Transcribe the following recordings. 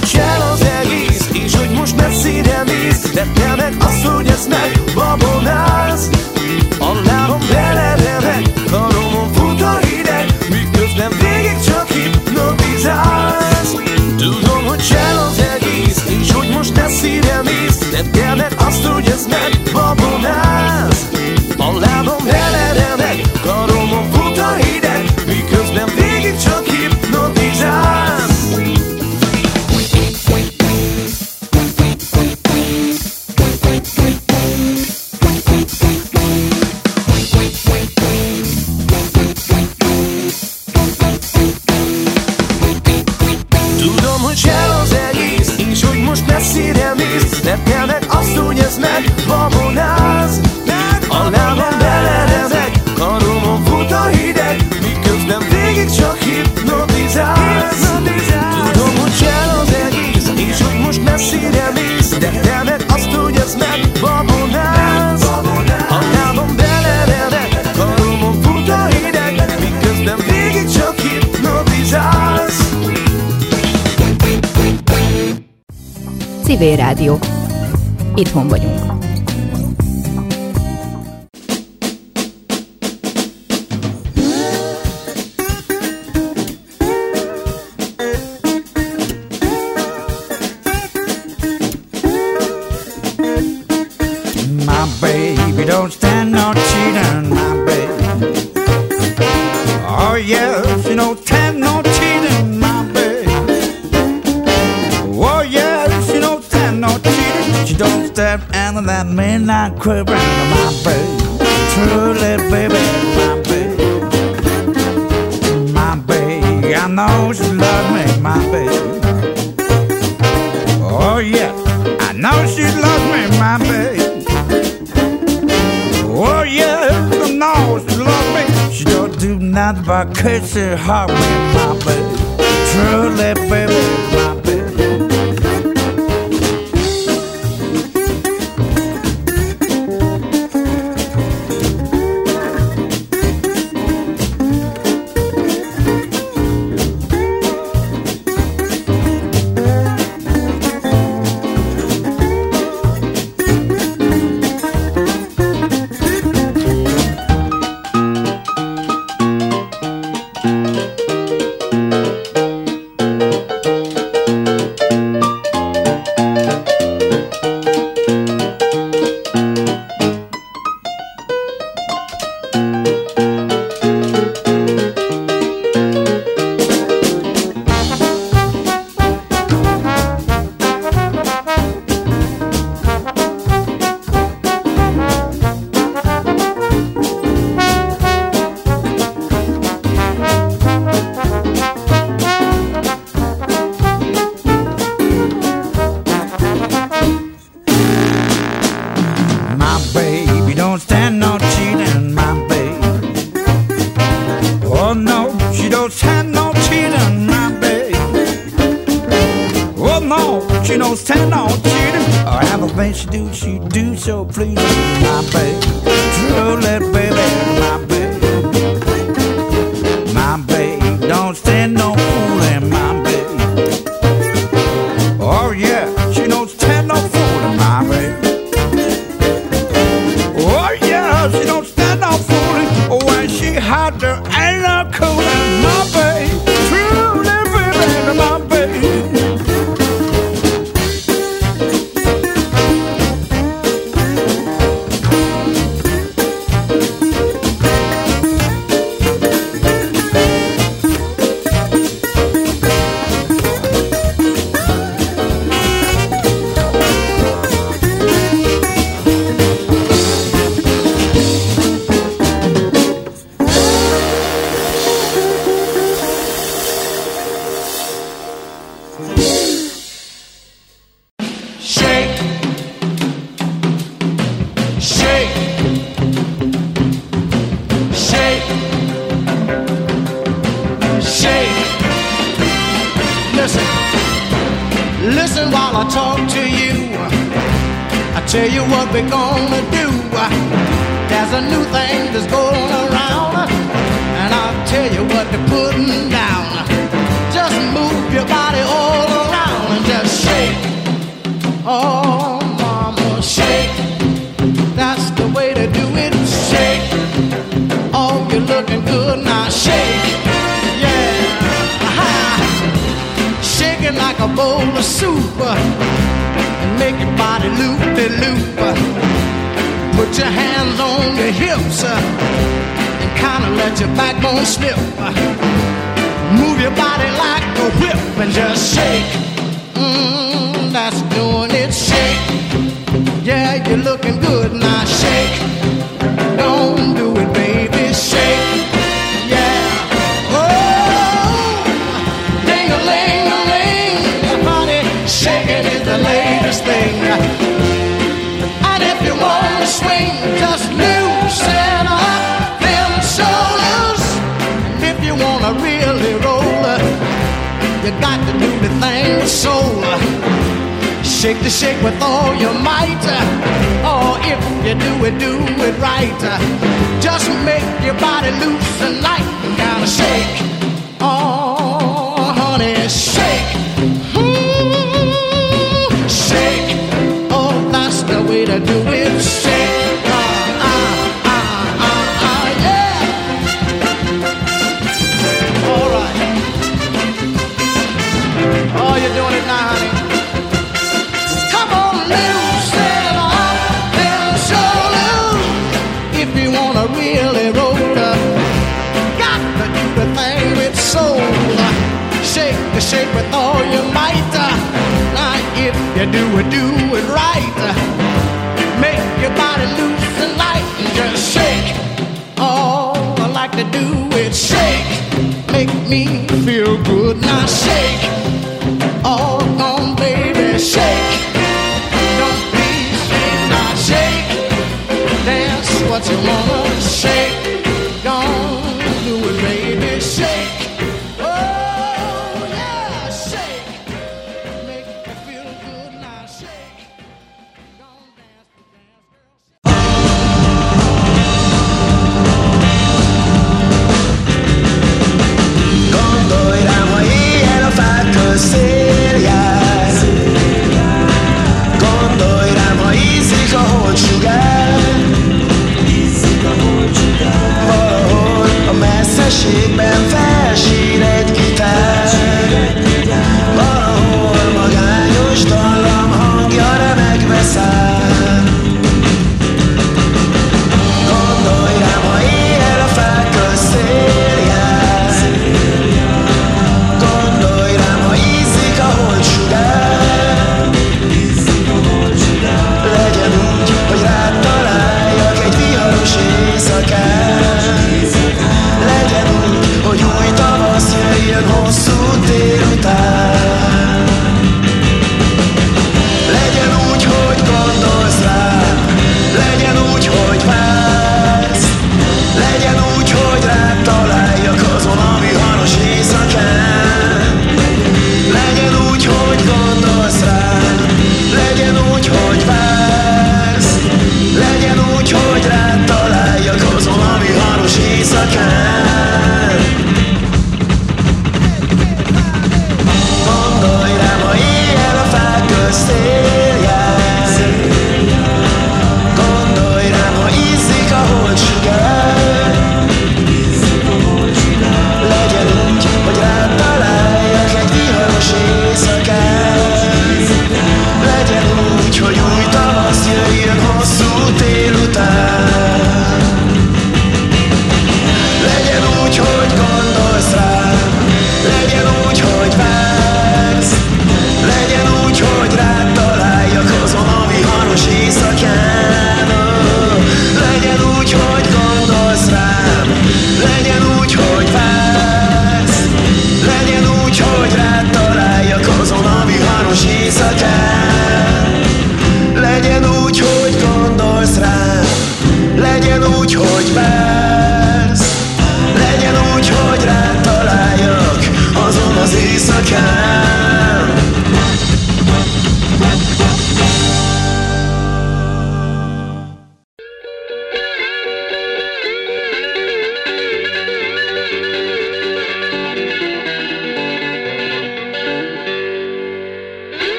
hogy csel az egész, és hogy most messzire mész, de te meg azt, hogy ezt megbabonálsz. A lábam belereveg, karomon fut a hideg, miközben végig csak hipnotizálsz. Tudom, hogy csel az egész, és hogy most messzire mész, de te meg azt, hogy ezt megbabonálsz. A lábam belereveg, karomon fut a hideg, miközben végig csak hipnotizálsz. Tudom, hogy csel az egész, és hogy most messzire mész, de te meg azt, hogy ez megbabonálsz. A lábam belereveg, karomon fut a hideg, miközben végig csak hipnotizálsz. Tudom, hogy csel az egész, és hogy most messzire mész, de te meg azt, hogy ez megbabonálsz. A lábam belereveg, karomon fut a hideg, miközben végig csak hipnotizálsz. Civil Rádió. Itthon vagyunk. My baby don't stand no cheating, my baby. Oh yeah, she don't stand no cheating, my baby. Oh yeah, she don't stand no cheating. She don't stand under that midnight quivering, my baby. Truly, baby, my baby. My baby, I know she loves me, my baby. Oh yeah, I know she loves me, my baby. Oh yeah, I know she loves me. She don't do nothing but kiss her heart with my baby. Truly, baby, my baby. She don't stand on cheating. Or everything she do so pleasing, my baby. Truly, baby, my baby. My baby don't stand no fooling, my baby. Oh yeah, she don't stand no fooling, my baby. Oh yeah, she don't stand no fooling. When she hot there ain't no cooling, my baby. Truly, baby, my baby. Listen while I talk to you. I tell you what we're gonna do. There's a new thing that's going around, and I'll tell you what they're putting down. Just move your body all around and just it like a bowl of soup and make your body loop-de-loop. Put your hands on your hips and kind of let your backbone slip. Move your body like a whip and just shake. That's doing it, shake. Yeah, you're looking good, now shake. Don't do it, baby, shake. Yeah. Oh, ding-a-ling-a-ling, honey, shaking is the latest thing. And if you want to swing, just loosen up them shoulders. And if you want to really roll, you got to do the thing with soul. Shake the shake with all your might. Or if you do it right. Just make your body loose and light and kind of shake. Oh, honey, shake. Shake. Oh, that's the way to do it. Shake. Yeah. All right. Oh, you're doing it now, honey. If you wanna really roll, got to do the thing with soul. Shake the shake with all your might. Now if you do it right. Make your body loose and light and just shake. Oh, I like to do it. Shake, make me feel good. Now shake. Oh, come baby, shake. Don't be ashamed. Now shake. Dance what you wanna shake. Don't do it, baby, shake. Oh, yeah, shake. Make me feel good, now shake. Don't dance, girl, Gondolj rám, ha éjjel a fák közt szél jár. Gondolj rám, ha ízik a holdsugár. Valahol a messzeségben felsír egy gitár. Valahol magányos dallam hangja remegve száll. Gondolj rám, ha éjjel a fák közt szél jár. Gondolj rám, ha ízik a holdsugár. Legyen úgy, hogy rád találjak egy viharos éjszakán. Legyen úgy, hogy új tavasz jöjjön hosszú délután.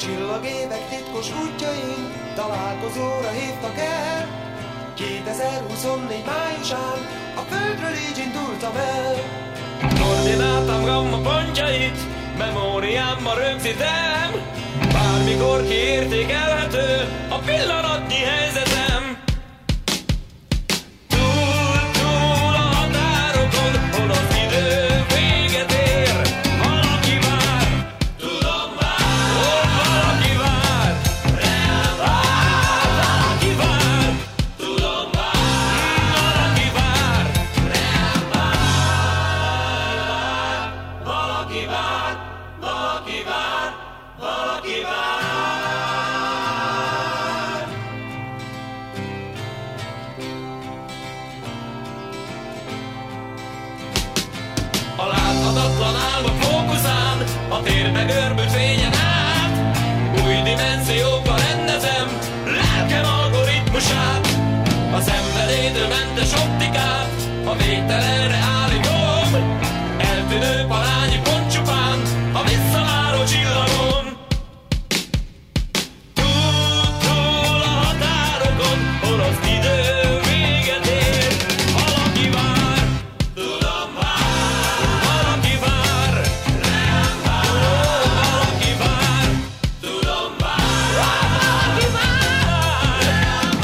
Csillagévek titkos útjain találkozóra hívtak el. 2024 májusán a földről így indultam el. Koordináltam gamma pontjait, memóriámba rögzítem. Bármikor kiértékelhető a pillanatnyi helyzetem. Túl a határokon, hol az idő véget ér. Valaki vár, tudom vár, valaki vár. Rám vár, valaki vár, tudom vár, valaki vár. Rám vár, valaki vár, valaki vár, valaki vár. A láthatatlan álmok fókuszán, a térbe görbült fényen át, új dimenziókba rendezem lelkem algoritmusát. A szenvedélytől-mentes optikát, a végtelenre állítom, eltűnő parányi pont csupán a visszaváró csillagon. Túl a határokon, hol az idő véget ér. Valaki vár, tudom vár, valaki vár. Rám vár, valaki vár, tudom vár, valaki vár. Rám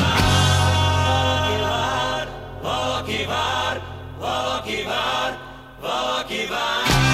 vár, valaki vár, valaki vár, valaki vár.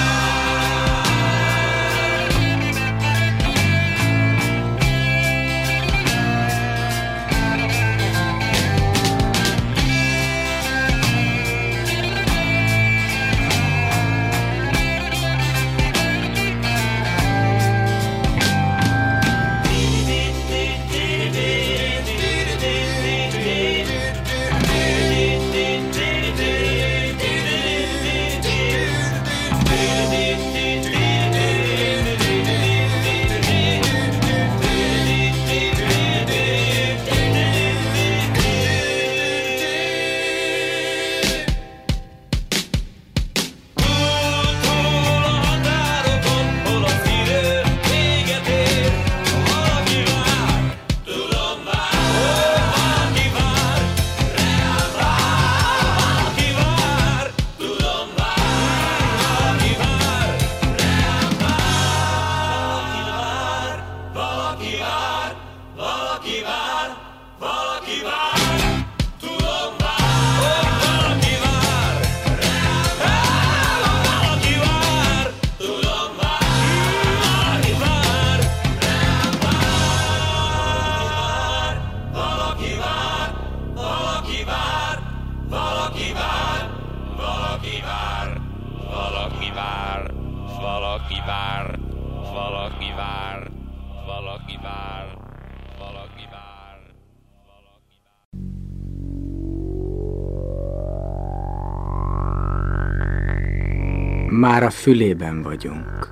Már a fülében vagyunk.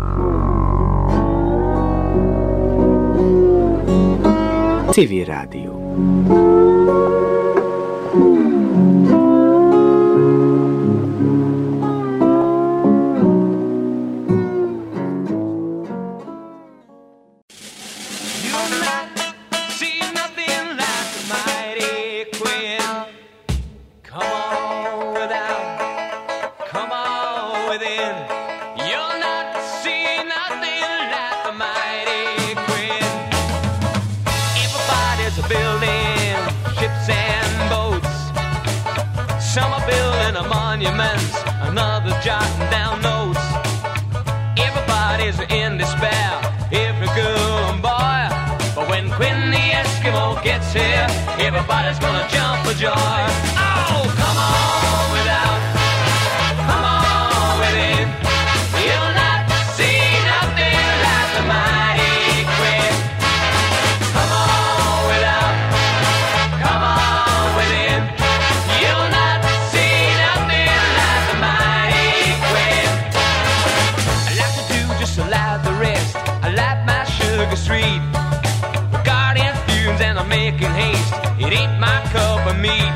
Civil Rádió. Jotting down notes. Everybody's in despair, every girl and boy. But when Quinn the Eskimo gets here, everybody's gonna jump for joy. Oh, come on without, come on within. You'll not see nothing like the mighty Quinn. Come on without, come on within. You'll not see nothing like the mighty. Like the rest, I like my sugar sweet. Guardian fumes and I'm making haste. It ain't my cup of meat.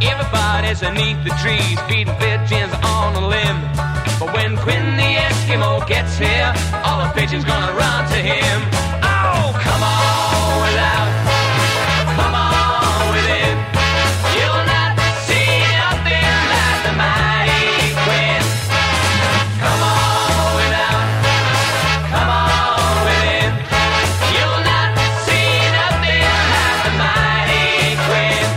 Everybody's beneath the trees, feeding pigeons on a limb. But when Quinn the Eskimo gets here, all the pigeons gonna run to him. Oh, come on without, come on within. You'll not see nothing like the mighty Quinn. Come on without, come on within. You'll not see nothing like the mighty Quinn.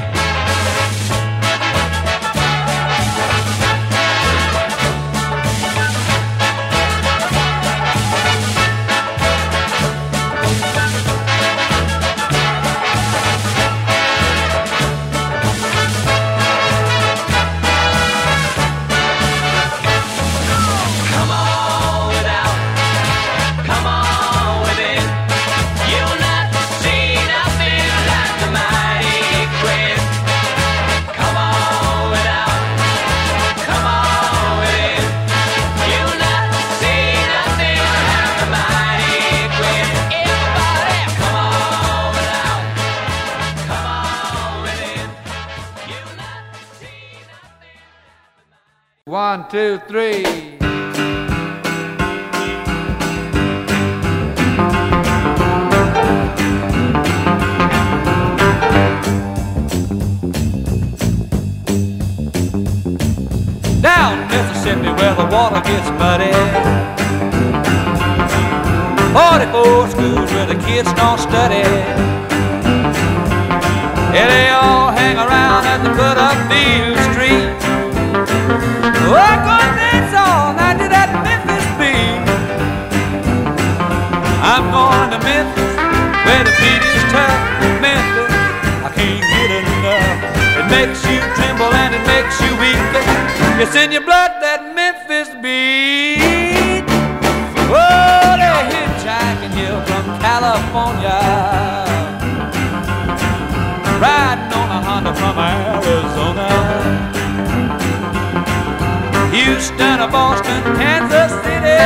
Come on without, come on within. You'll not see nothing like the mighty Quinn. Come on without, come on within. You'll not see nothing like the mighty Quinn. Everybody, come on without, come on within. You'll not see nothing. 1, 2, 3. Down Mississippi where the water gets muddy, 44 schools where the kids don't study. Yeah, they all hang around at the foot of Beale Street. Oh, gonna dance all night to that Memphis beat. I'm going to Memphis where the beat is tough. Memphis, I can't get enough. It makes you tremble and it makes you weak. It's in your blood, that Memphis beat. Oh, they're hitchhiking here from California, riding on a Honda from Arizona. Houston or Boston, Kansas City,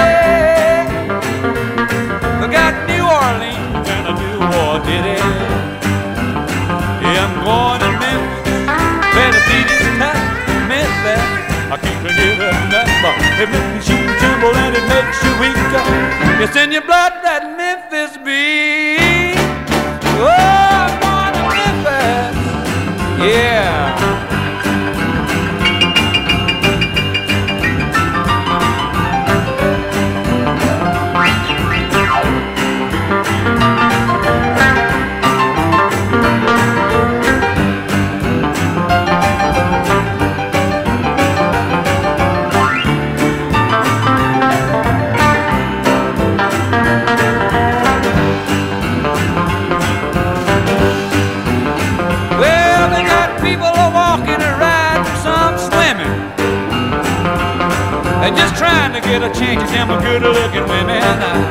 we got New Orleans and a New Orleans. Yeah, I'm going to Memphis where the beat is tough. Memphis, I can't forget enough. It makes you tremble and it makes you weak. It's in your blood, that Memphis beat. Oh, I'm going to Memphis. Yeah. They're just trying to get a change of them good-looking women.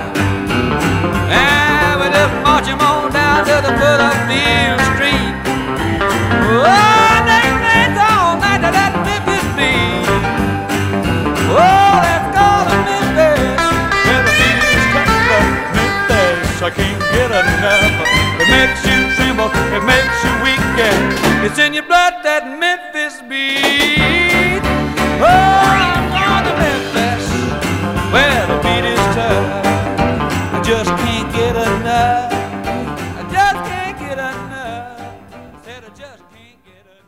And we just march them on down to the foot of Beale Street. Oh, they dance all night to that Memphis beat. Oh, let's go to Memphis where the beat is tough. Memphis, I can't get enough. It makes you tremble, it makes you weak. It's in your blood, that Memphis beat. Oh, I'm going to Memphis where the beat is tough. I just can't get enough. I just can't get enough. Said I just can't get enough.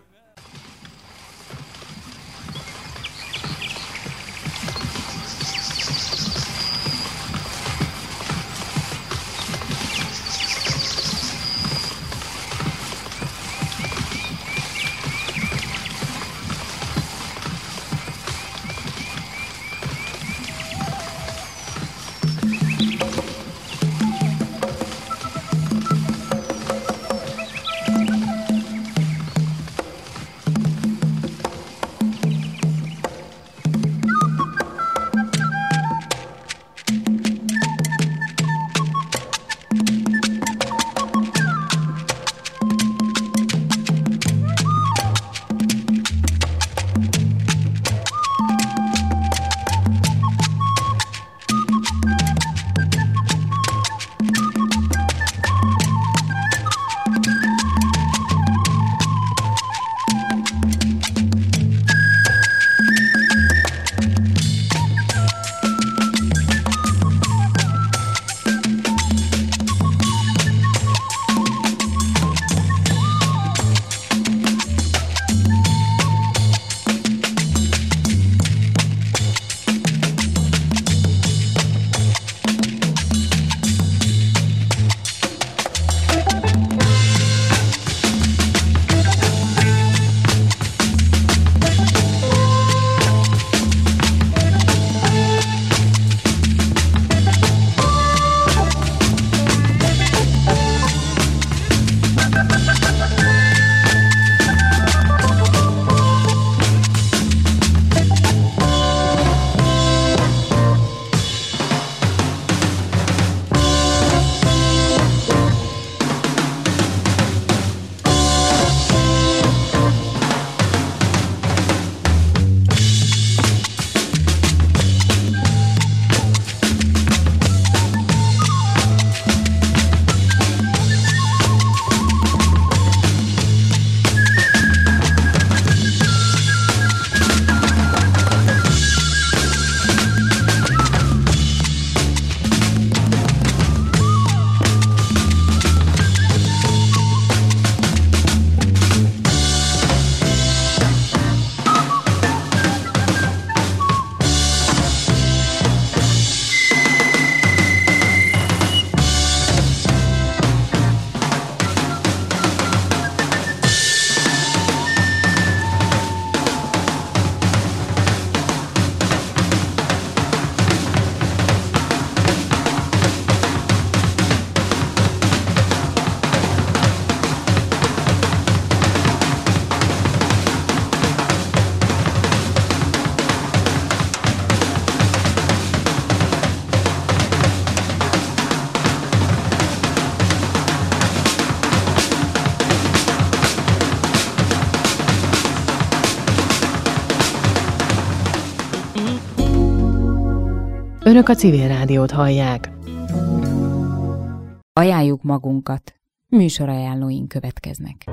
Önök a Civil Rádiót hallják. Ajánljuk magunkat. Műsorajánlóink következnek.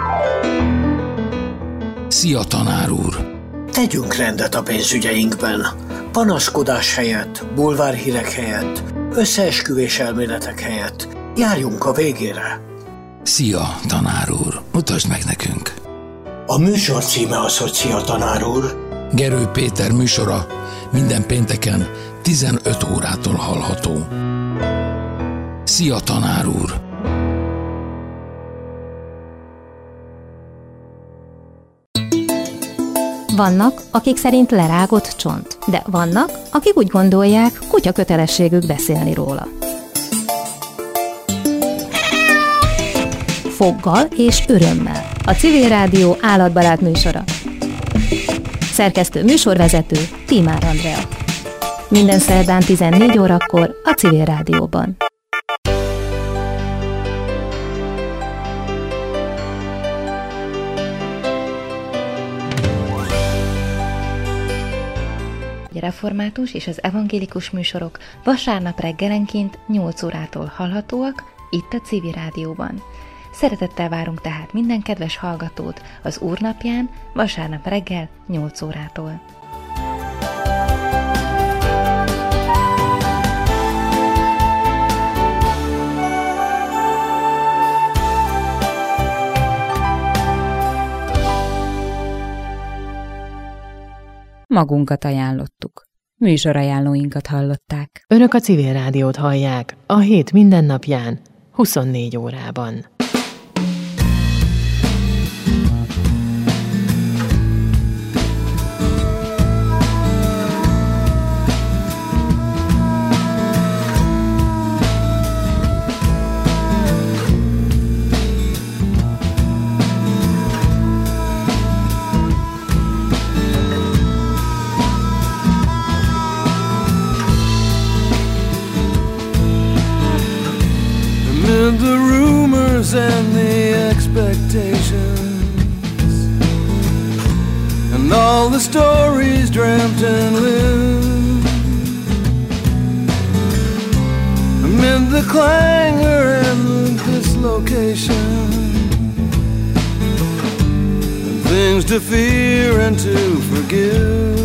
Szia, tanár úr! Tegyünk rendet a pénzügyeinkben. Panaszkodás helyett, bulvárhírek helyett, összeesküvés elméletek helyett. Járjunk a végére. Szia, tanár úr! Mutasd meg nekünk! A műsor címe az, hogy Szia, tanár úr. Gerő Péter műsora minden pénteken 15 órától hallható. Szia, tanár úr! Vannak, akik szerint lerágott csont, de vannak, akik úgy gondolják, kutya kötelességük beszélni róla. Foggal és örömmel. A Civil Rádió állatbarát műsora. Szerkesztő műsorvezető Tímár Andrea. Minden szerdán 14 órakor a Civil Rádióban. A református és az evangélikus műsorok vasárnap reggelenként 8 órától hallhatóak itt a Civil Rádióban. Szeretettel várunk tehát minden kedves hallgatót az Úrnapján vasárnap reggel 8 órától. Magunkat ajánlottuk. Műsorajánlóinkat hallották. Önök a Civil Rádiót hallják a hét minden napján, 24 órában. The rumors and the expectations and all the stories dreamt and lived amid the clangor and the dislocation and things to fear and to forgive.